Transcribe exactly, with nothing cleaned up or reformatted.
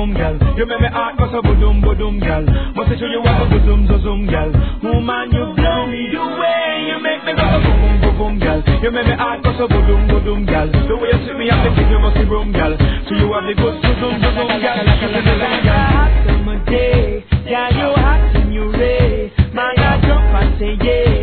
boom, gal. You make me heart go so boom, boom, gal. Must show you what to zoom, so zoom, gal. Woman, you blow me away. You make me go so boom, boom, boom, gal. You make me heart go so boom, boom, gal. The way you see me, I'm the king, you must be room, gal. So you have the good, so zoom, so zoom, gal. Hot summer day, yeah, you hot in your ray. Man, I jump and say yeah.